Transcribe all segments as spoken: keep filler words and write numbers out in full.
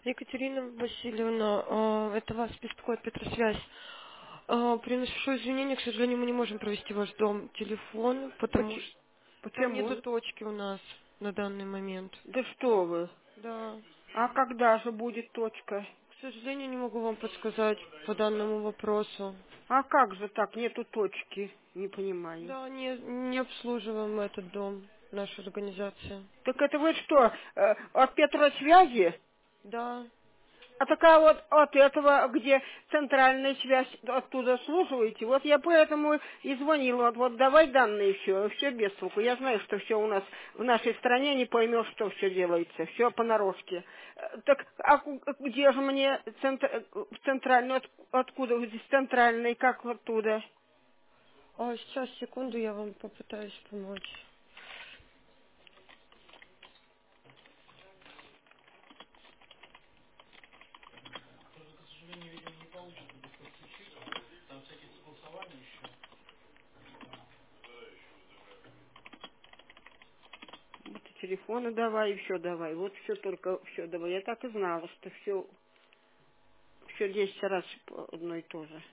Екатерина Васильевна, а, это вас беспокоит Петросвязь. А, Приношу извинения, к сожалению, мы не можем провести ваш дом телефон, потому Поч- что там нету Почему? точки у нас на данный момент. Да что вы? Да. А когда же будет точка? К сожалению, не могу вам подсказать по данному вопросу. А как же так, нету точки? Не понимаю. Да, не, не обслуживаем этот дом, наша организация. Так это вы что, э, от Петросвязи? Да. А такая вот от этого, где центральная связь, оттуда слушаете, вот я поэтому и звонила, вот, вот давай данные все, все без толку. Я знаю, что все у нас в нашей стране не поймешь, что все делается, все понарошке. Э, Так, а ку- где же мне центр, э, в центральную, от- откуда вы здесь центральный, как оттуда? А сейчас, секунду, я вам попытаюсь помочь. Вот и телефоны давай, и все давай, вот все только, все давай. Я так и знала, что все, все десять раз одно и то же.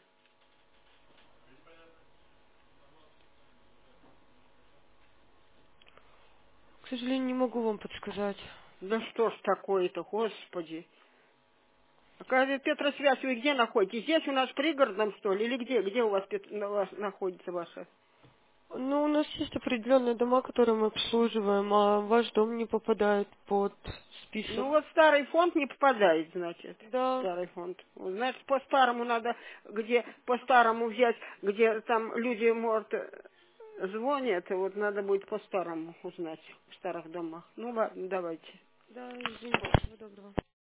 К сожалению, не могу вам подсказать. Да что ж такое-то, господи. Какая Петросвязь, вы где находитесь? Здесь у нас в пригородном, что ли? Или где? Где у вас, Пет- на вас находится ваша? Ну, у нас есть определенные дома, которые мы обслуживаем, а ваш дом не попадает под Ну список. вот старый фонд не попадает, значит. Да, Старый фонд. Вот, значит, по-старому надо, где по-старому взять, где там люди, может, э, звонят, и вот надо будет по-старому узнать в старых домах. Ну ладно, давайте. да, извините, всего доброго.